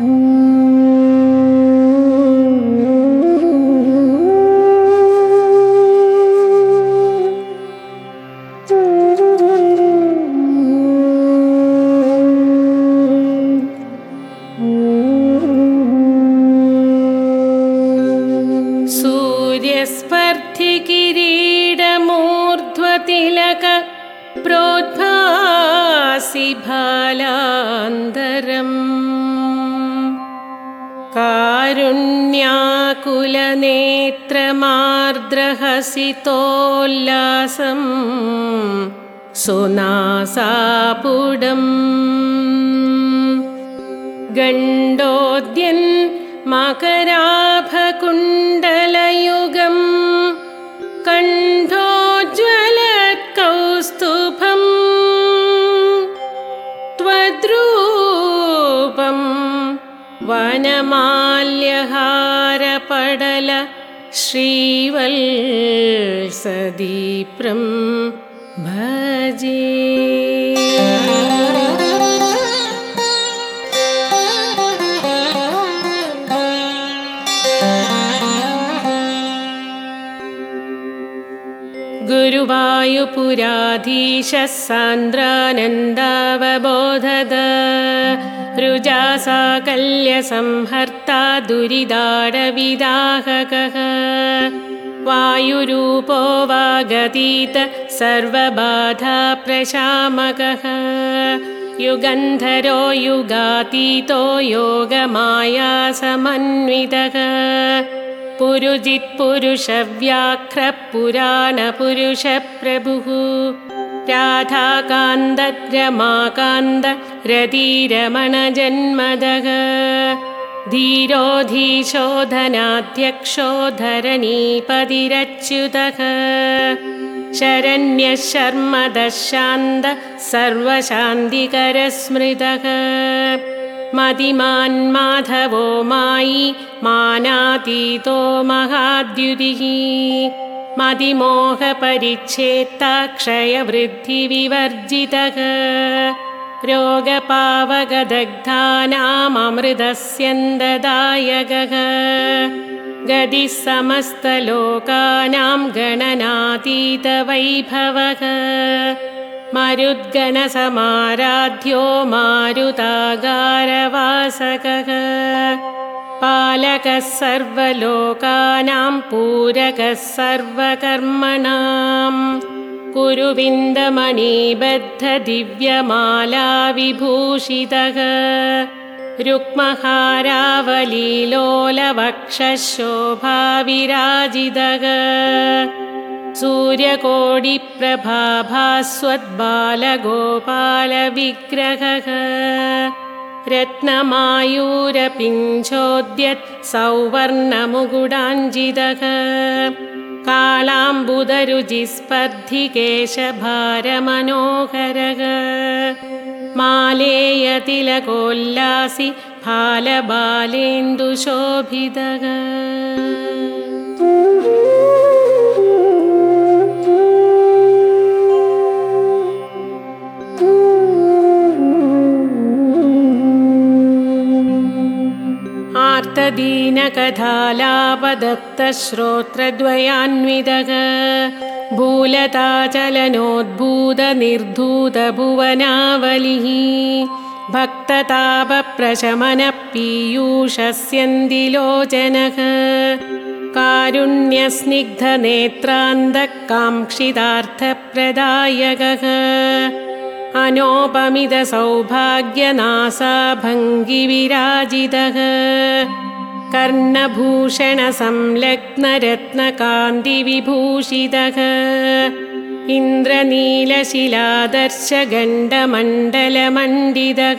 सूर्यस्पर्धिकिरीटमूर्ध्वतिलक प्रोद्भासि भालान्तरम् कारुण्याकुलनेत्रमार्द्रहसितोल्लासम् सुनासापुडम् गण्डोद्यन् मकराभकुण्डलयुगम् कण्ठोज्ज्वलत्कौस्तुभम् त्वद्रूपं वनमाल्यहारपडल श्रीवत्सदीप्रं भजे। गुरुवायुपुराधीशः सान्द्रानन्दावबोधद रुजासाकल्यसंहर्ता दुरिदारविदाहकः वायुरूपो वागतीत सर्वबाधाप्रशामकः युगन्धरो युगातीतो योगमायासमन्वितः पुरुजित्पुरुषव्याघ्रः पुराणपुरुषप्रभुः राधाकान्त रतिरमणजन्मदः धीरो धीशोधनाध्यक्षो धरणीपतिरच्युतः शरण्यः शर्मदः शान्त सर्वशान्तिकरस्मृतः मतिमान् माधवो मायी मानातीतो महाद्युतिः मतिमोहपरिच्छेत्ता क्षयवृद्धिविवर्जितः रोगपावगदग्धानाममृतस्यन्ददायकः गतिः समस्तलोकानां गणनातीतवैभवः मरुद्गणसमाराध्यो मारुतागारवासकः पालकः सर्वलोकानां पूरकः सर्वकर्मणां कुरुविन्दमणिबद्धदिव्यमालाविभूषितः रुक्महारावलीलोलवक्षशोभाविराजितः सूर्यकोटिप्रभाभास्वद्बालगोपालविग्रहः रत्नमायूरपिञ्छोद्यत् सौवर्णमुकुटाञ्जितः कालाम्बुदरुचिस्पर्धिकेशभारमनोहरः मालेयतिलकोल्लासि फालबालेन्दुशोभितः आर्तदीनकथालापदत्तश्रोत्रद्वयान्वितः भूलताचलनोद्भूतनिर्धूतभुवनावलिः भक्ततापप्रशमनपीयूषस्यन्दिलोचनः कारुण्यस्निग्धनेत्रान्धकाङ्क्षितार्थप्रदायकः अनोपमितसौभाग्यनासाभङ्गिविराजितः कर्णभूषणसंलग्नरत्नकान्तिविभूषितः इन्द्रनीलशिलादर्शगण्डमण्डलमण्डितः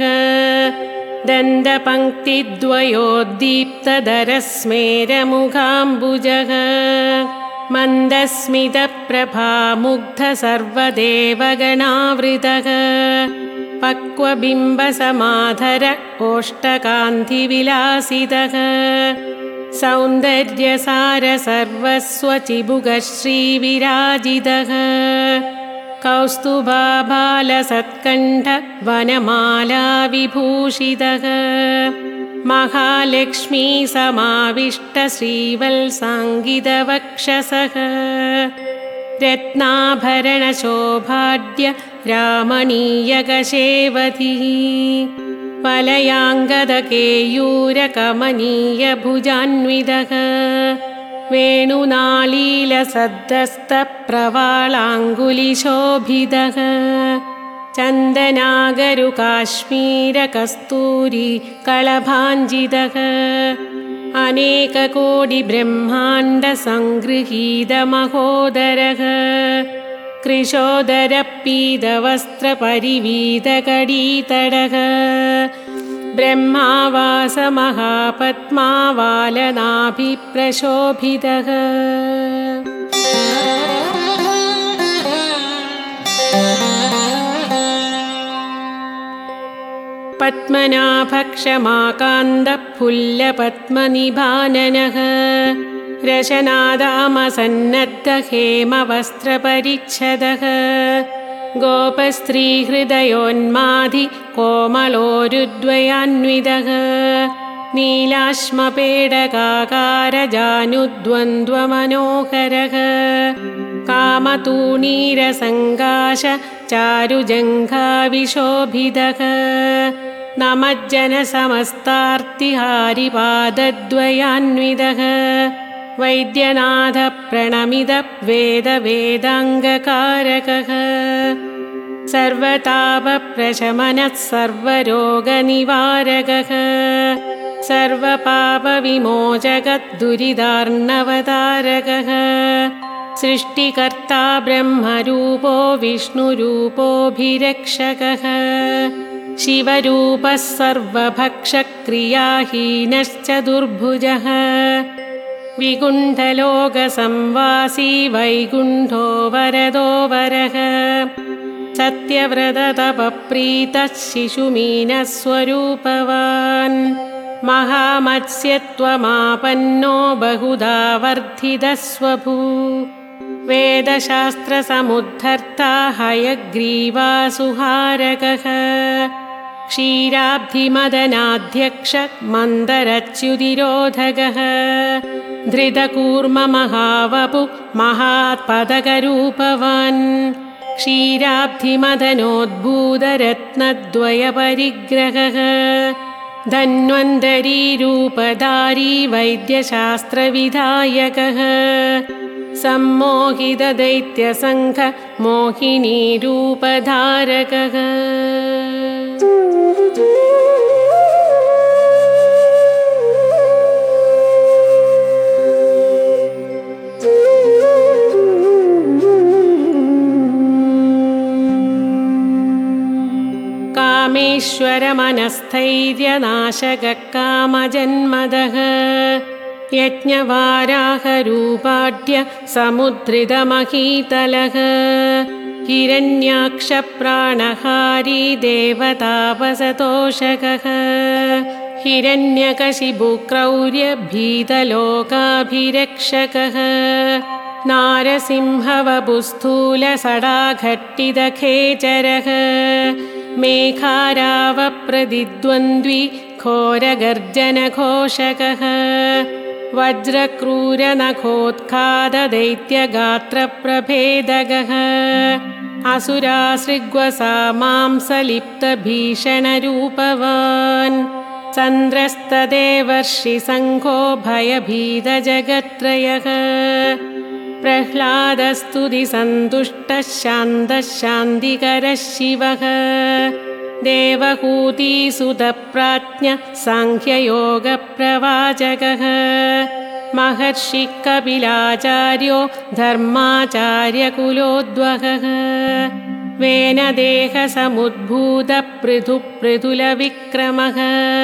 दन्तपङ्क्तिद्वयोद्दीप्तधरस्मेरमुखाम्बुजः मन्दस्मितप्रभामुग्धसर्वदेवगणावृतः पक्वबिम्बसमाधर ओष्टकान्तिविलासितः सौन्दर्यसारसर्वस्वचिबुकः श्रीविराजितः कौस्तुभाबालसत्कण्ठ वनमालाविभूषितः महालक्ष्मी समाविष्टश्रीवत्साङ्गितवक्षसः रत्नाभरणशोभाढ्य रामणीयकशेवधिः वलयाङ्गदकेयूरकमनीयभुजान्वितः वेणुनालीलसद्दस्तप्रवालाङ्गुलिशोभितः चन्दनागरुकाश्मीरकस्तूरी कलभाञ्जितः अनेककोटिब्रह्माण्डसङ्गृहीतमहोदरः कृशोदरपीतवस्त्रपरिवीतकडीतडः ब्रह्मावासमहापद्मावालनाभिप्रशोभितः पद्मनाभक्षमाकान्तफुल्लपद्मनिभाननः रशनादामसन्नद्धहेमवस्त्रपरिच्छदः गोपस्त्रीहृदयोन्माधि कोमलोरुद्वयान्वितः नीलाश्मपेडकाकारजानुद्वन्द्वमनोहरः कामतूणीरसङ्गाश चारुजङ्घाविशोभितः नमज्जनसमस्तार्तिहारिपादद्वयान्वितः वैद्यनाथप्रणमितवेदवेदाङ्गकारकः सर्वतापप्रशमनः सर्वरोगनिवारकः सर्वपापविमोचकदुरितार्णवतारकः सृष्टिकर्ता ब्रह्मरूपो विष्णुरूपोऽभिरक्षकः शिवरूपः सर्वभक्षक्रियाहीनश्च दुर्भुजः विकुण्ठलोकसंवासी वैकुण्ठो वरदो वरः सत्यव्रततपप्रीतः शिशुमीनस्वरूपवान् महामत्स्यत्वमापन्नो बहुधा वर्धितः स्वभू वेदशास्त्रसमुद्धर्ता हयग्रीवासुहारकः क्षीराब्धिमदनाध्यक्षः मन्दरच्युतिरोधकः धृतकूर्ममहावपु महात्पदकरूपवान् क्षीराब्धिमदनोद्भूतरत्नद्वयपरिग्रहः धन्वन्तरीरूपधारी वैद्यशास्त्रविधायकः सम्मोहितदैत्यसङ्घ मोहिनीरूपधारकः कामेश्वरमनस्थैर्यनाशकः कामजन्मदः यज्ञवाराहरूपाढ्य समुद्धृतमहीतलः हिरण्याक्षप्राणहारी देवतापसतोषकः हिरण्यकशिपुक्रौर्यभीतलोकाभिरक्षकः नारसिंहवपुस्थूलसडाघट्टितखेचरः मेघारावप्रतिद्वन्द्वी घोरगर्जनघोषकः वज्रक्रूरनखोत्खाददैत्यगात्रप्रभेदगः असुरासृग्वसामांसलिप्तभीषणरूपवान् चन्द्रस्तदेवर्षिसङ्घो भयभीतजगत्त्रयः प्रह्लादस्तुतिसन्तुष्टः शान्तः शान्तिकरः शिवः देवहूतिसुतप्राज्ञः साङ्ख्ययोगप्रवाचकः महर्षिः कपिलाचार्यो धर्माचार्यकुलोद्वहः वेनदेहसमुद्भूतपृथुपृथुलविक्रमः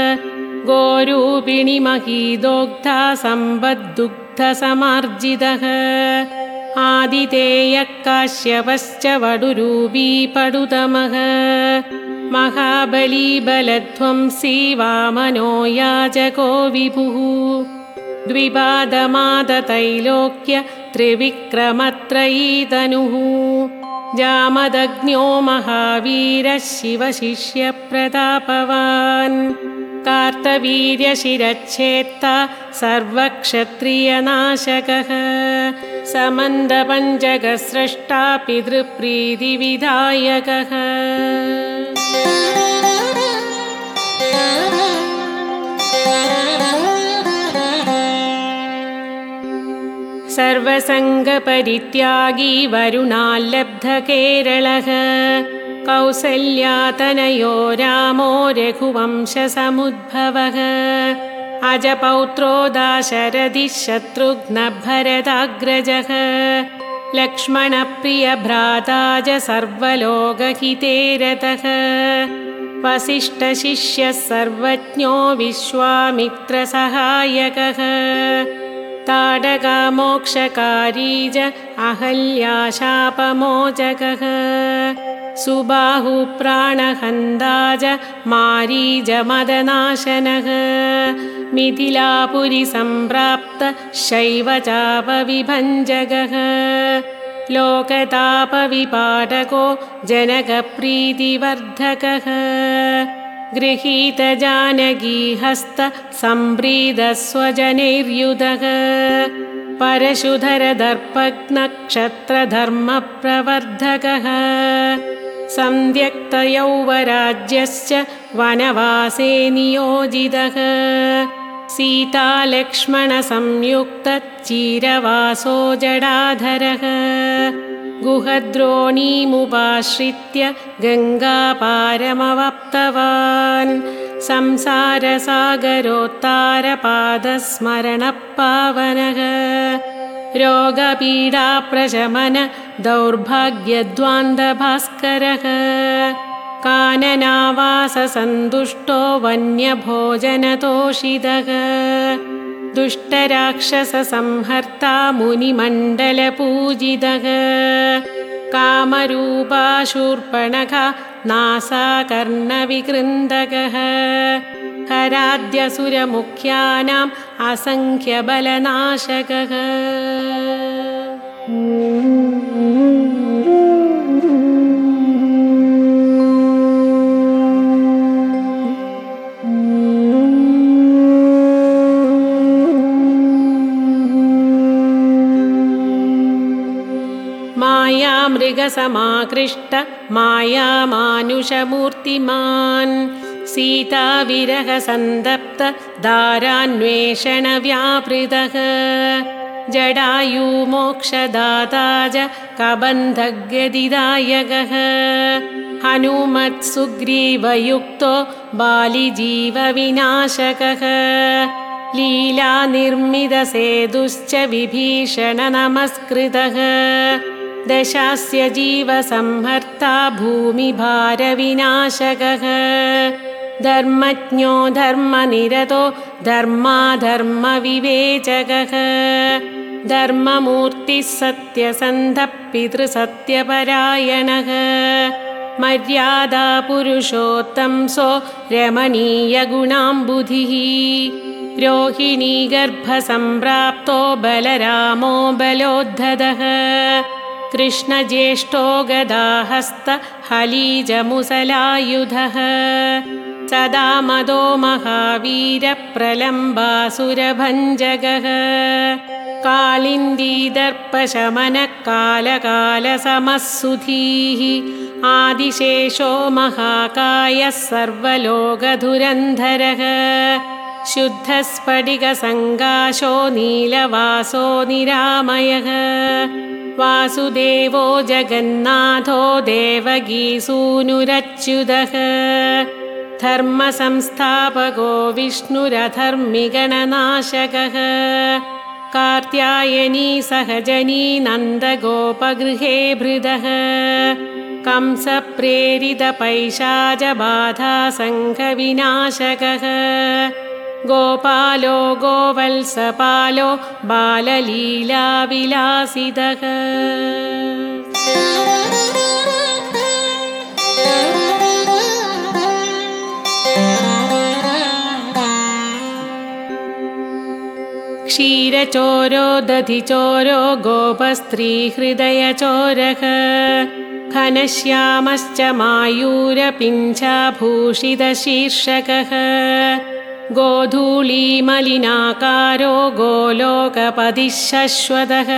गोरूपिणिमहीदोग्धा सम्पद्दुग्धसमार्जितः आदितेयः काश्यपश्च वडुरूपी पडुतमः महाबलीबलध्वंसी वामनो याजको विभुः द्विपादमादतैलोक्य त्रिविक्रमत्रयीतनुः जामदग्न्यो महावीरः शिवशिष्यप्रतापवान् कार्तवीर्यशिरच्छेत्ता सर्वक्षत्रियनाशकः समन्दपञ्चकस्रष्टा पितृप्रीतिविधायकः सर्वसङ्गपरित्यागी वरुणाल्लब्धकेरळः कौसल्यातनयो रामो रघुवंशसमुद्भवः अजपौत्रो दाशरथिः शत्रुघ्नभरताग्रजः लक्ष्मणप्रियभ्राता च सर्वलोकहिते रतः वसिष्ठशिष्यः सर्वज्ञो विश्वामित्रसहायकः ताडकामोक्षकारी च अहल्याशापमोचकः सुबाहुप्राणहन्ता च मारीचमदनाशनः मिथिलापुरीसम्प्राप्त शैवचापविभञ्जकः लोकतापविपाटको जनकप्रीतिवर्धकः गृहीतजानकीहस्त सम्प्रीतस्वजनैर्युधः परशुधरदर्पघ्नक्षत्रधर्मप्रवर्धकः सन्ध्यक्तयौवराज्यश्च वनवासे नियोजितः सीतालक्ष्मणसंयुक्तचिरवासो जडाधरः गुहद्रोणीमुपाश्रित्य गङ्गापारमवाप्तवान् संसारसागरोत्तारपादस्मरणपावनः रोगपीडाप्रशमन दौर्भाग्यद्वान्दभास्करः काननावाससन्तुष्टो वन्यभोजनतोषितः दुष्टराक्षससंहर्ता मुनिमण्डलपूजितः कामरूपा शूर्पणखा नासाकर्णविकृन्दकः हराद्यसुरमुख्यानाम् असङ्ख्यबलनाशकः मायामृगसमाकृष्ट मायामानुषमूर्तिमान् सीताविरहसन्दप्त दारान्वेषणव्यापृतः जडायुमोक्षदाता च कबन्धगदिदायकः हनुमत्सुग्रीवयुक्तो बालिजीवविनाशकः लीलानिर्मितसेतुश्च विभीषणनमस्कृतः दशास्य जीवसंहर्ता भूमिभारविनाशकः धर्मज्ञो धर्मनिरतो धर्माधर्मविवेचकः धर्ममूर्तिः सत्यसन्धः पितृसत्यपरायणः मर्यादापुरुषोत्तंसो रमणीयगुणाम्बुधिः रोहिणीगर्भसम्प्राप्तो बलरामो बलोद्धतः कृष्णज्येष्ठो गदाहस्त हलीजमुसलायुधः सदा मदो महावीरप्रलम्बासुरभञ्जकः कालिन्दीदर्पशमनः कालकालसमःसुधीः आदिशेषो महाकायः सर्वलोकधुरन्धरः शुद्धस्फटिकसङ्काशो नीलवासो निरामयः वासुदेवो जगन्नाथो देवकीसूनुरच्युतः धर्मसंस्थापको विष्णुरधर्मिगणनाशकः कात्यायनी सहजनी नन्दगोपगृहे भृदः कंसप्रेरितपैशाचबाधासङ्घविनाशकः गोपालो गोवल्सपालो बाललीलाविलासितः क्षीरचोरो दधिचोरो गोपस्त्रीहृदयचोरः घनश्यामश्च मायूरपिञ्छाभूषितशीर्षकः गोधूलीमलिनाकारो गोलोकपतिः शश्वतः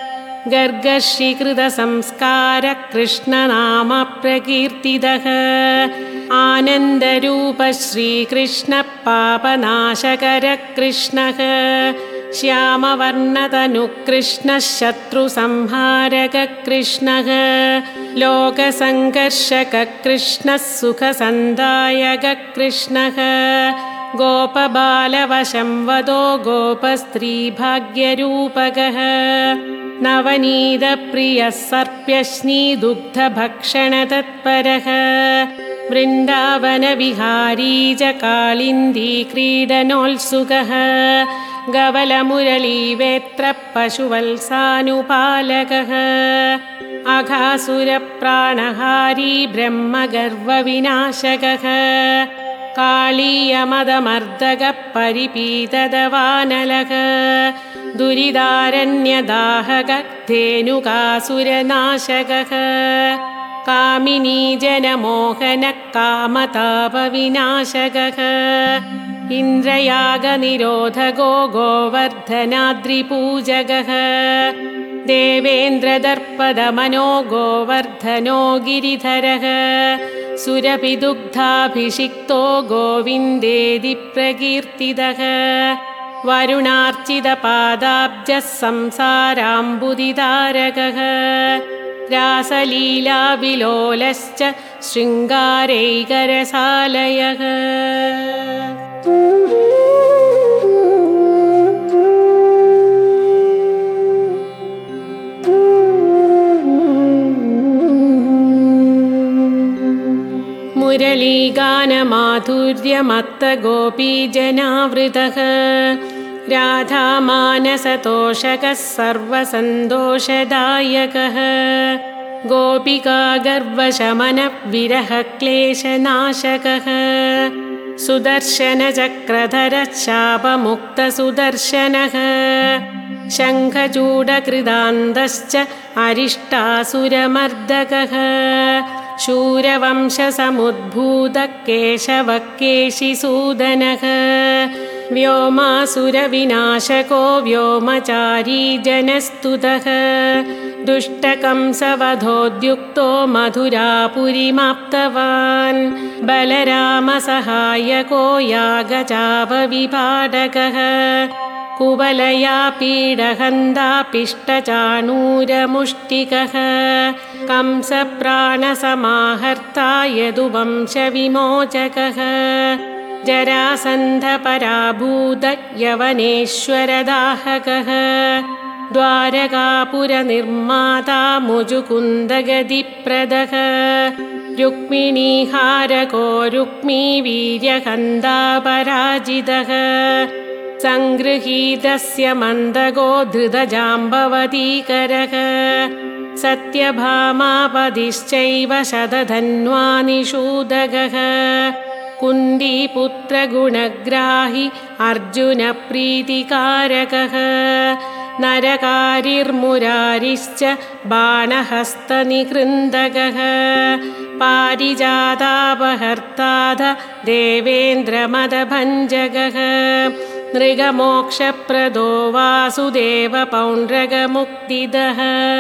गर्गर्षीकृतसंस्कारः कृष्णनामप्रकीर्तितः आनन्दरूपः श्रीकृष्णः पापनाशकरः कृष्णः श्यामवर्णतनुः कृष्णः शत्रुसंहारकः कृष्णः लोकसङ्कर्षकः कृष्णः सुखसन्दायकः कृष्णः गोपबालवशं वदो गोपस्त्रीभाग्यरूपकः नवनीतप्रियः सर्प्यश्नीदुग्धभक्षणतत्परः वृन्दावनविहारी च कालिन्दीक्रीडनोत्सुकः गवलमुरलीवेत्रः पशुवल्सानुपालकः अघासुरप्राणहारी ब्रह्मगर्वविनाशकः कालीयमदमर्दकः परिपीतदवानलः दुरिदारण्यदाहकः धेनुकासुरनाशकः कामिनीजनमोहनः कामतापविनाशकः इन्द्रयागनिरोधको गोवर्धनाद्रिपूजकः देवेन्द्रदर्पदमनो गोवर्धनो गिरिधरः सुरभिदुग्धाभिषिक्तो गोविन्देदि प्रकीर्तितः वरुणार्चितपादाब्जः संसाराम्बुदितारकः रासलीलाविलोलश्च शृङ्गारैकरसालयः मुरलीगानमाधुर्यमत्तगोपीजनावृतः राधामानसतोषकः सर्वसन्तोषदायकः गोपिकागर्वशमनः विरहक्लेशनाशकः सुदर्शनचक्रधरः शापमुक्तसुदर्शनः शङ्खचूडकृदान्तश्च अरिष्टासुरमर्दकः शूरवंशसमुद्भूतः केशवः केशिसूदनः व्योमासुरविनाशको व्योमचारी जनस्तुतः दुष्टकंसवधोद्युक्तो मधुरापुरीमाप्तवान् बलरामसहायको यागचापविपाटकः कुवलया पीडहन्ता पिष्टचाणूरमुष्टिकः कंसप्राणसमाहर्ता यदुवंशविमोचकः जरासन्धपराभूत यवनेश्वरदाहकः द्वारकापुरनिर्माता मुजुकुन्दगतिप्रदः रुक्मिणीहारको रुक्मीवीर्यहन्ता पराजितः सङ्गृहीतस्य मन्दगो धृतजाम्बवतीकरः सत्यभामापदिश्चैव शतधन्वानिषूदकः कुन्दीपुत्रगुणग्राहि अर्जुनप्रीतिकारकः नरकारिर्मुरारिश्च बाणहस्तनिकृन्दकः पारिजातापहर्ताद देवेन्द्रमदभञ्जकः नृगमोक्षप्रदो वासुदेवपौण्ड्रकमुक्तिदः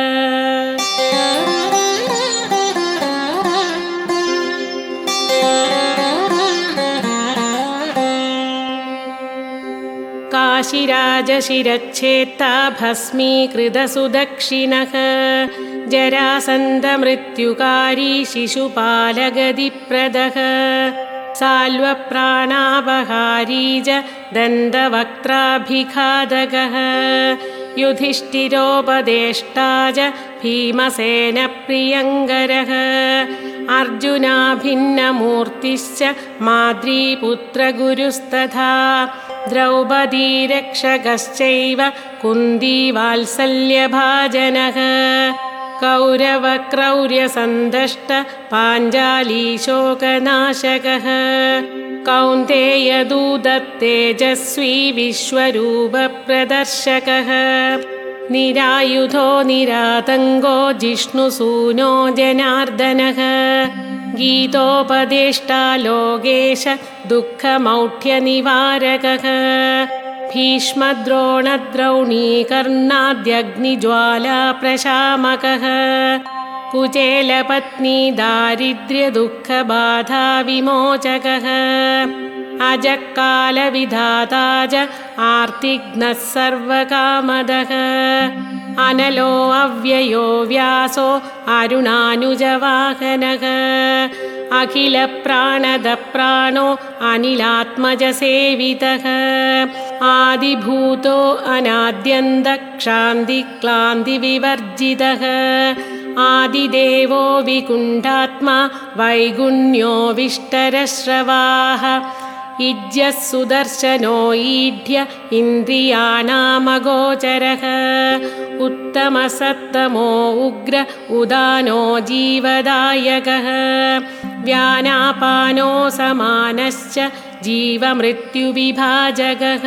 काशीराजशिरच्छेत्ता भस्मीकृतसुदक्षिणः जरासन्धमृत्युकारी शिशुपालगतिप्रदः साल्वप्राणापहारी च दन्तवक्त्राभिघातकः युधिष्ठिरोपदेष्टा च भीमसेनप्रियङ्करः अर्जुनाभिन्नमूर्तिश्च माद्रीपुत्रगुरुस्तथा द्रौपदीरक्षकश्चैव कुन्दीवात्सल्यभाजनः कौरवक्रौर्यसन्दष्ट पाञ्चालीशोकनाशकः कौन्तेयदूतत्तेजस्वी विश्वरूपप्रदर्शकः निरायुधो निरातङ्गो जिष्णुसूनो जनार्दनः गीतोपदेष्टा लोकेश दुःखमौढ्यनिवारकः भीष्मद्रोणद्रौणीकर्णाद्यग्निज्वालाप्रशामकः कुचेलपत्नी दारिद्र्यदुःखबाधाविमोचकः अजःकालविधाता च आर्तिघ्नः सर्वकामदः अनलो अव्ययो व्यासो अरुणानुजवाहनः अखिलप्राणदप्राणो अनिलात्मजसेवितः आदिभूतो अनाद्यन्तक्षान्तिक्लान्तिविवर्जितः आदिदेवो विकुण्ठात्मा वैगुण्यो विष्टरश्रवाः इज्यः सुदर्शनो ईढ्य इन्द्रियाणामगोचरः उत्तमसत्तमो उग्र उदानो जीवदायकः व्यानापानो समानश्च जीवमृत्युविभाजकः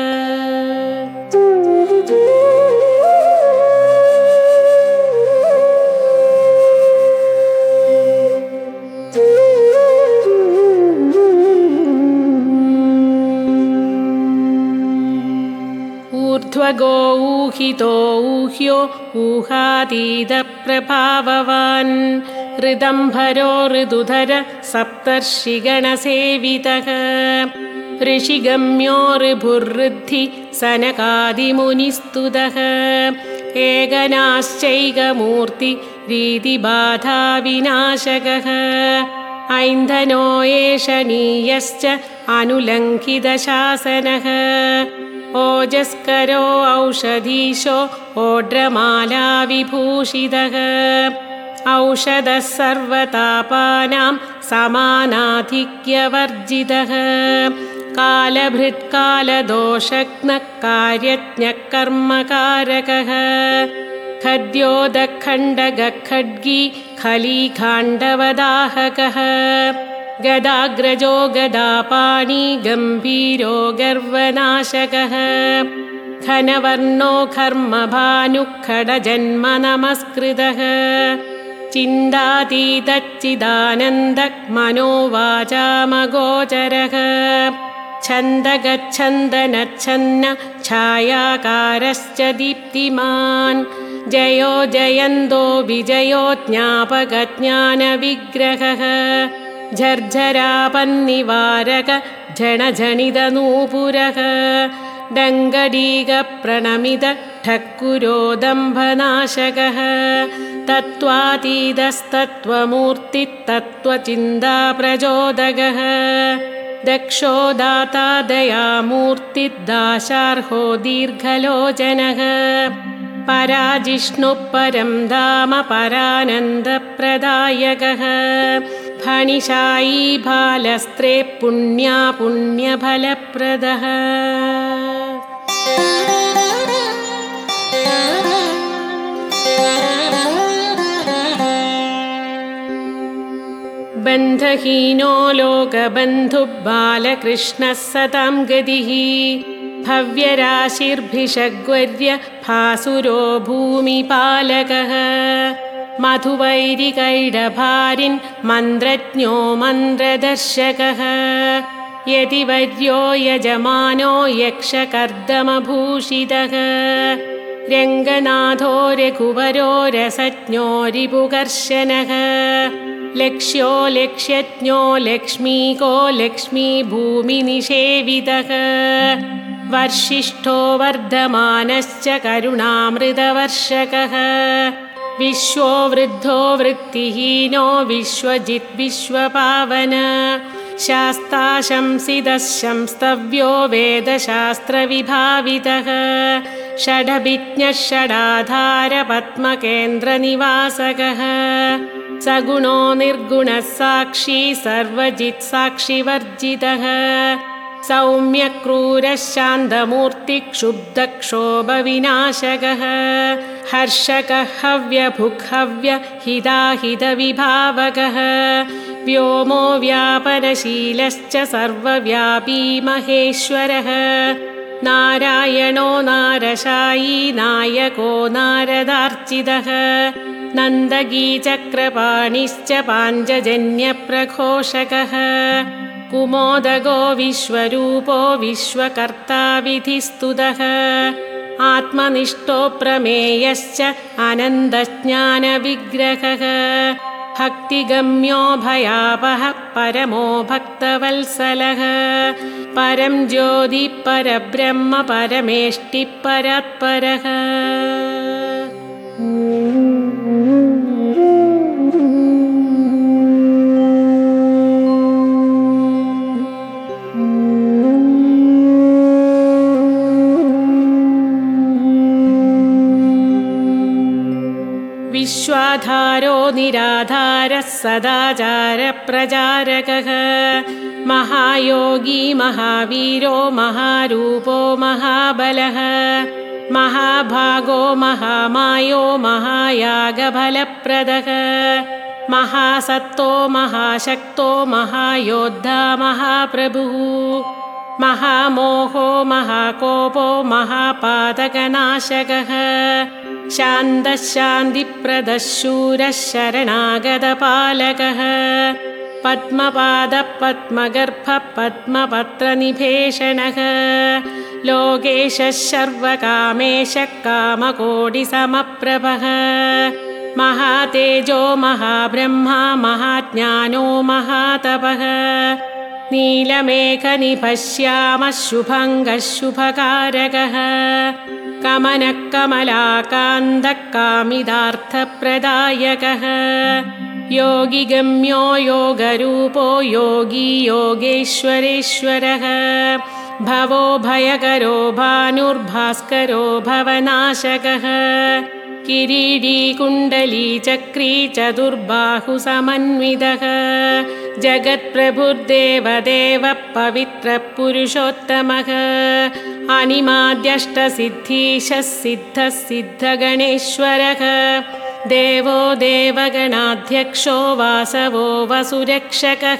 ऊर्ध्वगो ऊहितो ऊह्यो ऊहातीतप्रभाववान् ऋदम्भरो ऋदुधर सप्तर्षिगणसेवितः ऋषिगम्यो ऋभुर्ऋद्धि सनकादिमुनिस्तुतः एकनाश्चैकमूर्ति रीतिबाधाविनाशकः ऐन्धनो एषणीयश्च अनुलङ्घितशासनः ओजस्करो औषधीशो ओड्रमालाविभूषितः औषधः सर्वतापानां समानाधिक्यवर्जितः कालभृत्कालदोषघ्नः कार्यज्ञः कर्मकारकः खद्योदखण्डगखड्गी खलीखाण्डवदाहकः गदाग्रजो गदापाणि गम्भीरो गर्वनाशकः घनवर्णो घर्मभानुः खडजन्मनमस्कृतः चिन्तातीतच्चिदानन्दः मनोवाचामगोचरः छन्दगच्छन्दनच्छन्न छायाकारश्च दीप्तिमान् जयो जयन्दो विजयो ज्ञापकज्ञानविग्रहः झर्झरापन्निवारक झणझणितनूपुरः डङ्गडीगप्रणमित ठक्कुरोदम्भनाशकः तत्त्वातीतस्तत्त्वमूर्तिस्तत्त्वचिन्ताप्रचोदकः दक्षो दाता दयामूर्तिदाशार्हो दीर्घलोचनः पराजिष्णुः परं धाम परानन्दप्रदायकः फणिशायी भालस्त्रे पुण्या पुण्यफलप्रदः बन्धहीनो लोकबन्धुः बालकृष्णः सतां गतिः भव्यराशिर्भिषग्वर्य भासुरो भूमिपालकः मधुवैरिकैडभारिन् मन्द्रज्ञो मन्द्रदर्शकः यतिवर्यो यजमानो यक्षकर्दमभूषितः रङ्गनाथो रघुवरो रसज्ञो रिपुकर्शनः लक्ष्यो लक्ष्यज्ञो लक्ष्मीको लक्ष्मीभूमिनिषेवितः वर्षिष्ठो वर्धमानश्च करुणामृतवर्षकः विश्वो वृद्धो वृत्तिहीनो विश्वजित् विश्वपावन शास्ता शंसितः शंस्तव्यो वेदशास्त्रविभावितः षडभिज्ञः षडाधार पद्मकेन्द्रनिवासकः सगुणो निर्गुणः साक्षी सर्वजित् साक्षिवर्जितः सौम्यक्रूरः शान्तमूर्तिः क्षुब्धक्षोभविनाशकः हर्षकः हव्यभुक्हव्यहिताहितविभावकः व्योमो व्यापनशीलश्च सर्वव्यापी महेश्वरः नारायणो नारशायी नायको नारदार्चितः नन्दगीचक्रपाणिश्च पाञ्चजन्यप्रघोषकः कुमोदगो विश्वरूपो विश्वकर्ता विधिस्तुतः आत्मनिष्ठो प्रमेयश्च आनन्दज्ञानविग्रहः भक्तिगम्यो भयापहः परमो भक्तवत्सलः परं ज्योति परब्रह्म परमेष्टि परात्परः विश्वाधारो निराधारः सदाचारप्रचारकः महायोगी महावीरो महारूपो महाबलः महाभागो महामायो महायागफलप्रदः महासत्तो महाशक्तो महायोद्धा महाप्रभुः महामोहो महाकोपो महापातकनाशकः शान्तः शान्तिप्रदः शूरः शरणागतपालकः पद्मपादः पद्मगर्भः पद्मपत्रनिभेषणः लोकेशः सर्वकामेशः कामकोटिसमप्रभः महातेजो महाब्रह्मा महाज्ञानो महातपः नीलमेघनिभः श्यामः शुभङ्गः शुभकारकः कमनः कमलाकान्तः कामितार्थप्रदायकः योगिगम्यो योगरूपो योगी योगेश्वरेश्वरः भवो भयकरो भानुर्भास्करो भवनाशकः किरीटी कुण्डली चक्री चतुर्बाहुसमन्वितः जगत्प्रभुर्देवदेवः पवित्रः पुरुषोत्तमः अनिमाद्यष्टसिद्धीशः सिद्धः सिद्धगणेश्वरः देवो देवगणाध्यक्षो वासवो वसुरक्षकः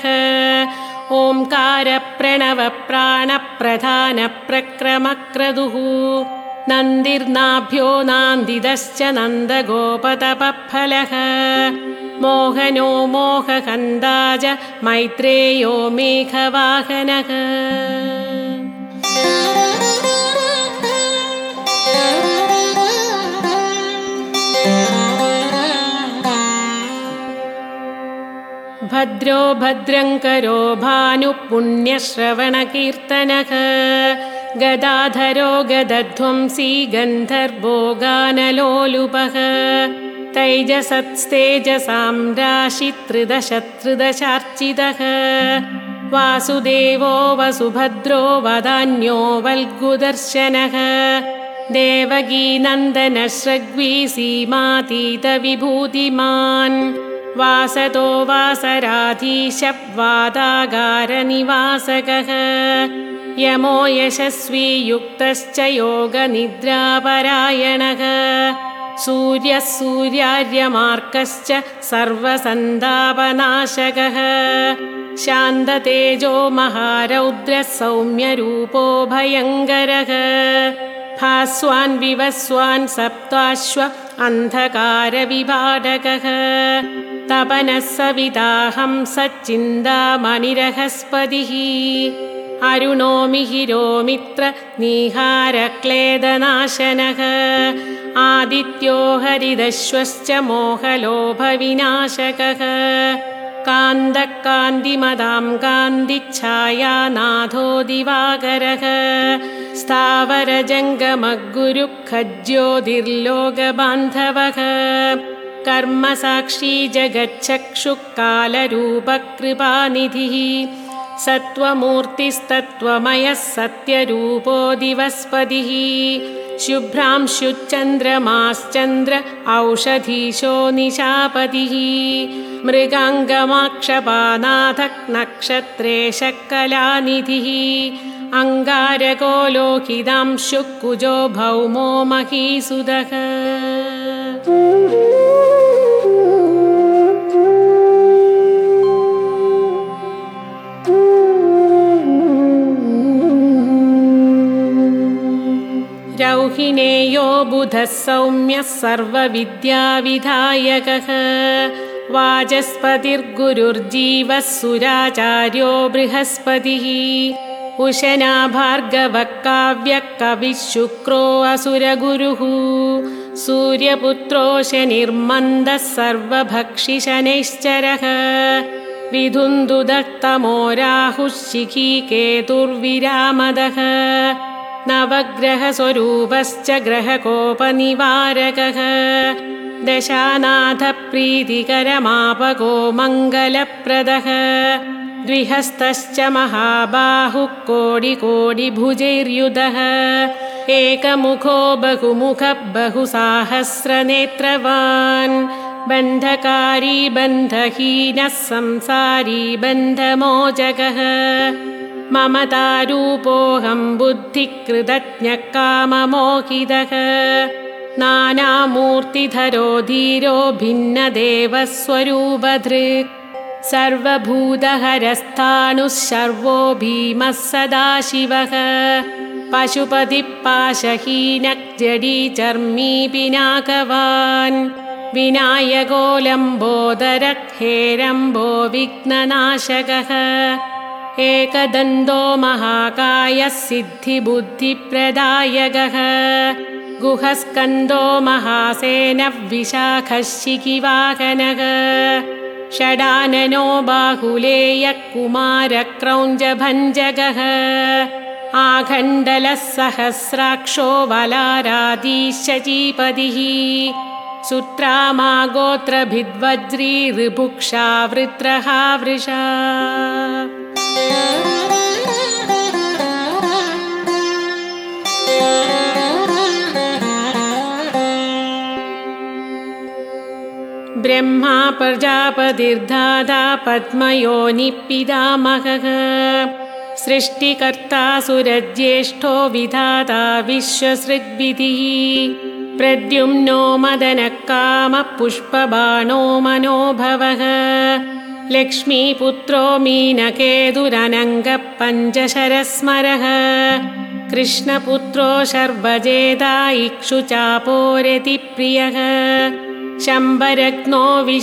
ओङ्कारप्रणवप्राणप्रधानप्रक्रमक्रदुः नन्दिर्नाभ्यो नान्दिदश्च नन्दगोपतपःफलः मोहनो मोहकन्दा च मैत्रेयो मेघवाहनः भद्रो भद्रङ्करो भानुः पुण्यश्रवणकीर्तनः गदाधरो गदध्वंसी गन्धर्वो गानलोलुपः तैजसत्स्तेजसां राशित्रिदशत्रिदशार्चितः वासुदेवो वसुभद्रो वदान्यो वल्गुदर्शनः देवकीनन्दनश्रग्वी सीमातीतविभूतिमान् वासतो वासराधीशः वातागारनिवासकः यमो यशस्वी युक्तश्च योगनिद्रापरायणः सूर्यः सूर्यार्यमार्कश्च सर्वसन्तापनाशकः शान्ततेजो महारौद्रः सौम्यरूपो भयङ्करः भास्वान् विवस्वान् सप्ताश्व अन्धकारविभाटकः तपनः सविताहं सच्चिन्तामणिरहस्पतिः अरुणो मिहिरो मित्र नीहारक्लेदनाशनः आदित्यो हरिदश्वश्च मोहलोभविनाशकः कान्तः कान्तिमदां कान्तिच्छायानाथो दिवाकरः स्थावरजङ्गमगुरुः खज्योतिर्लोकबान्धवः कर्मसाक्षी जगच्चक्षुः कालरूपकृपानिधिः सत्त्वमूर्तिस्तत्त्वमयः सत्यरूपो दिवस्पतिः शुभ्रांशुश्चन्द्रमाश्चन्द्र औषधीशो निशापतिः मृगाङ्गमाक्षपानाथः नक्षत्रेशः कलानिधिः अङ्गारको लोहितांशुः कुजो भौमो महीसुदः मोहिनेयो बुधः सौम्यः सर्वविद्याविधायकः वाचस्पतिर्गुरुर्जीवः सुराचार्यो बृहस्पतिः उशना भार्गवः काव्यः कविः शुक्रो असुरगुरुः सूर्यपुत्रो शनिर्मन्दः सर्वभक्षिशनैश्चरः विधुन्दुदत्तमो राहुः शिखी केतुर्विरामदः नवग्रहस्वरूपश्च ग्रहकोपनिवारकः दशानाथप्रीतिकरमापको मङ्गलप्रदः द्विहस्तश्च महाबाहुः कोटिकोटिभुजैर्युधः एकमुखो बहुमुखः बहुसाहस्रनेत्रवान् बन्धकारी बन्धहीनः संसारी बन्धमोचकः ममतारूपोऽहं बुद्धिकृतज्ञः काममोहितः नानामूर्तिधरो धीरो भिन्नदेवस्वरूपधृक् सर्वभूतहरस्थाणुः सर्वो भीमः सदाशिवः पशुपतिः पाशहीनः जडीचर्मी पिनाकवान् विनायको लम्बोदरः हेरम्बो विघ्ननाशकः एकदन्तो महाकायः सिद्धिबुद्धिप्रदायकः गुहस्कन्दो महासेनः विशाखः शिखिवाहनः षडाननो बाहुलेयः कुमारक्रौञ्जभञ्जकः आखण्डलः सहस्राक्षो वलाराधीशचीपतिः सुत्रामा गोत्रभिद्वज्री ऋभुक्षा वृत्रहा वृषा ब्रह्मा प्रजापतिर्धाता पद्मयोनिपितामहः सृष्टिकर्ता सुरज्येष्ठो विधाता विश्वसृग्विधिः प्रद्युम्नो मदनः कामः पुष्पबाणो मनोभवः लक्ष्मीपुत्रो मीनकेतुरनङ्गः पञ्चशरस्मरः कृष्णपुत्रो शर्वजेता इक्षुचापोरतिप्रियः शम्बरग्नो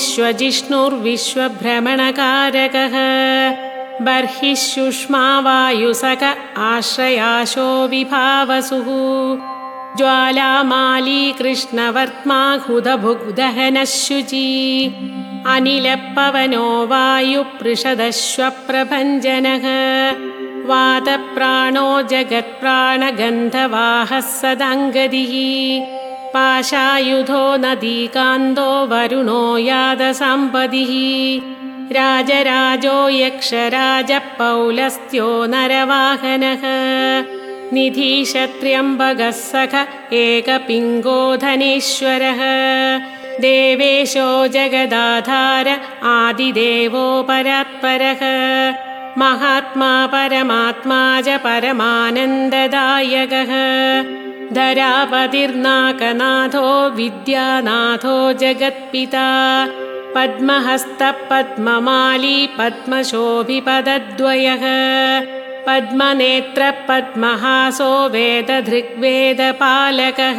विश्वजिष्णुर्विश्वभ्रमणकारकः बर्हिः शुष्मावायुसक आश्रयाशो विभावसुः ज्वालामाली कृष्णवर्त्मा हुदभुग्दहनः शुचि अनिलपवनो वायुपृषदश्वप्रभञ्जनः वातप्राणो जगत्प्राणगन्धवाहः सदाङ्गदिः पाशायुधो नदीकान्दो वरुणो यादसम्पदिः राजराजो यक्षराजः पौलस्त्यो नरवाहनः निधिशत्र्यम्बगः सख एकपिङ्गोधनेश्वरः देवेशो जगदाधार आदिदेवो परात्परः महात्मा परमात्मा च परमानन्ददायकः धरापतिर्नाकनाथो विद्यानाथो जगत्पिता पद्महस्तः पद्ममाली पद्मशोभिपदद्वयः पद्मनेत्रः पद्महासो वेदधृग्वेदपालकः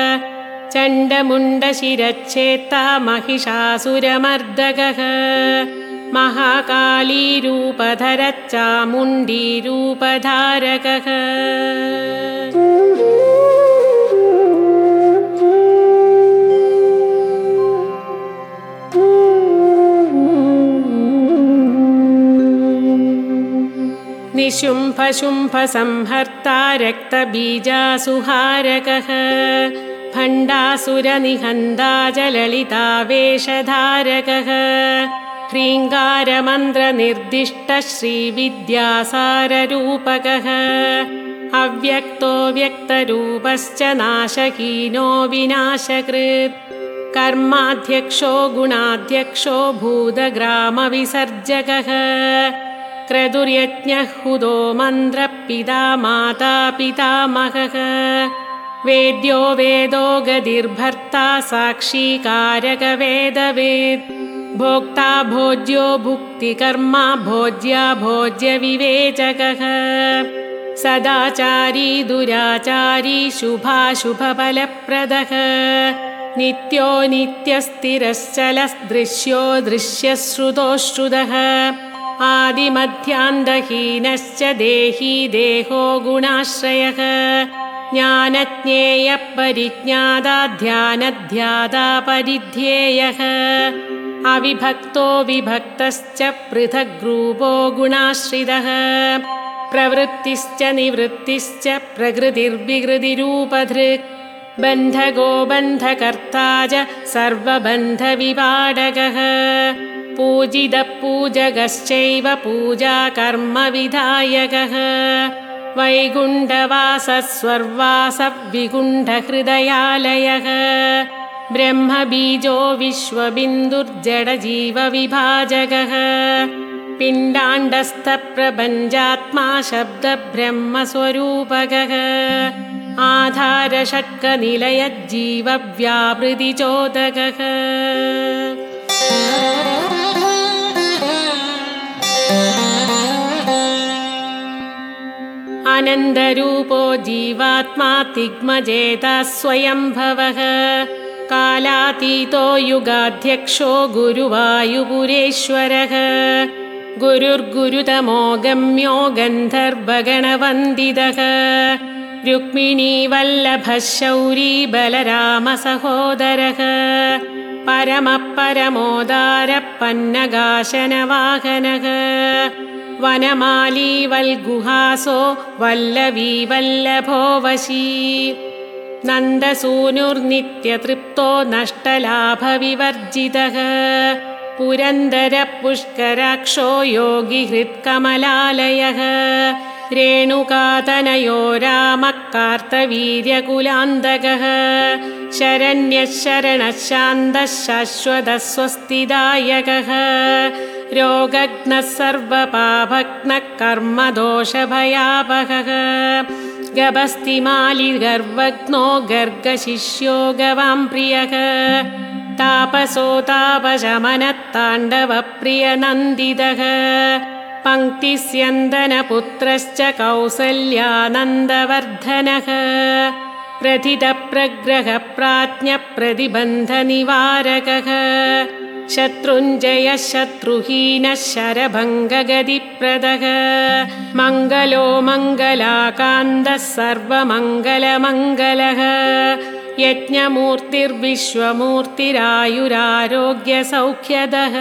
चण्डमुण्डशिरच्छेत्ता महिषासुरमर्दकः महाकालीरूपधरः चामुण्डीरूपधारकः निशुम्भशुम्भसंहर्ता रक्तबीजासुहारकः भण्डासुरनिहन्ता च ललितावेशधारकः ह्रीङ्गारमन्त्रनिर्दिष्टः श्रीविद्यासाररूपकः अव्यक्तो व्यक्तरूपश्च नाशहीनो विनाशकृत् कर्माध्यक्षो गुणाध्यक्षो भूतग्रामविसर्जकः क्रतुर्यज्ञः हुदो मन्त्रपिता माता पितामहः वेद्यो वेदो गतिर्भर्ता साक्षीकारकवेदवेद् भोक्ता भोज्यो भुक्तिकर्मा भोज्या भोज्यविवेचकः सदाचारी दुराचारी शुभाशुभफलप्रदः नित्यो नित्यस्थिरश्चलदृश्यो दृश्यश्रुतोश्रुतः आदिमध्यान्तहीनश्च देही देहो गुणाश्रयः ज्ञानज्ञेयपरिज्ञाता ध्यानध्याता परिध्येयः अविभक्तो विभक्तश्च पृथग्रूपो गुणाश्रितः प्रवृत्तिश्च निवृत्तिश्च प्रकृतिर्विकृतिरूपधृक् बन्धगो बन्धकर्ता च सर्वबन्धविपाडकः पूजितपूजकश्चैव पूजाकर्मविधायकः वैकुण्ठवासस्वर्वासविकुण्ठहृदयालयः ब्रह्मबीजो विश्वबिन्दुर्जडजीवविभाजकः पिण्डाण्डस्थप्रपञ्चात्मा शब्दब्रह्मस्वरूपकः आधारषट्कनिलयज्जीवव्यापृतिचोदकः आनन्दरूपो जीवात्मा तिग्मजेता स्वयंभवः कालातीतो युगाध्यक्षो गुरुवायुपुरेश्वरः गुरुर्गुरुतमो गम्यो गन्धर्वगणवन्दितः रुक्मिणीवल्लभः शौरी बलरामसहोदरः परमः परमोदारः पन्नगाशनवाहनः वनमाली वल्गुहासो वल्लवी वल्लभो वशी नन्दसूनुर्नित्यतृप्तो नष्टलाभविवर्जितः पुरन्दरपुष्कराक्षो योगिहृत्कमलालयः रेणुकातनयो रामः कार्तवीर्यकुलान्तकः शरण्यः शरणः शान्तः शाश्वतः स्वस्तिदायकः रोगघ्नः सर्वपापघ्नः कर्मदोषभयापहः गभस्तिमालिगर्वघ्नो गर्गशिष्यो गवाम्प्रियः तापसो तापशमनत्ताण्डवप्रियनन्दितः पङ्क्तिस्यन्दनपुत्रश्च कौसल्यानन्दवर्धनः प्रथितप्रग्रहप्राज्ञप्रतिबन्धनिवारकः शत्रुञ्जयः शत्रुहीनः शरभङ्गगतिप्रदः मङ्गलो मङ्गलाकान्तः सर्वमङ्गलमङ्गलः यज्ञमूर्तिर्विश्वमूर्तिरायुरारोग्यसौख्यदः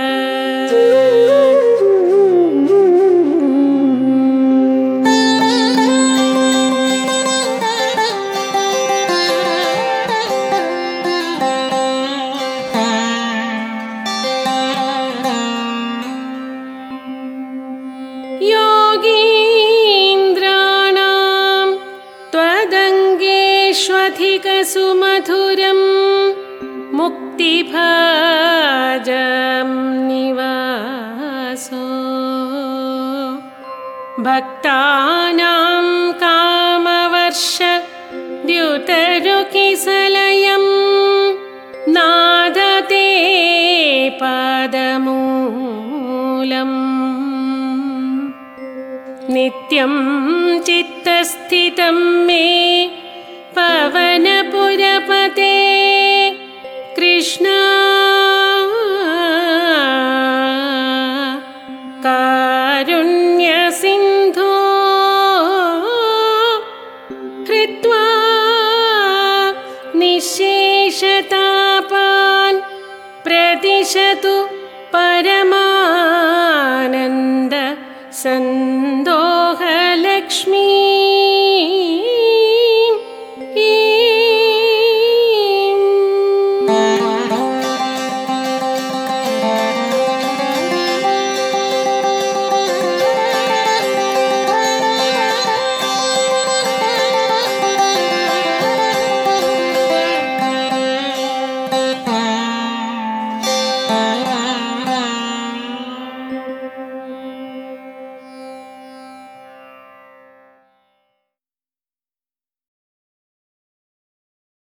योगीन्द्राणां त्वदङ्गेष्वधिकसुमधुरं मुक्तिभाजं निवासो भक्तानां कामवर्ष द्युतरुकिसलयं नादते पादमूलम् नित्यं चित्तस्थितं मे पवनपुरपते कृष्णा कारुण्यसिन्धो हृत्वा निःशेषतापान् प्रतिशतु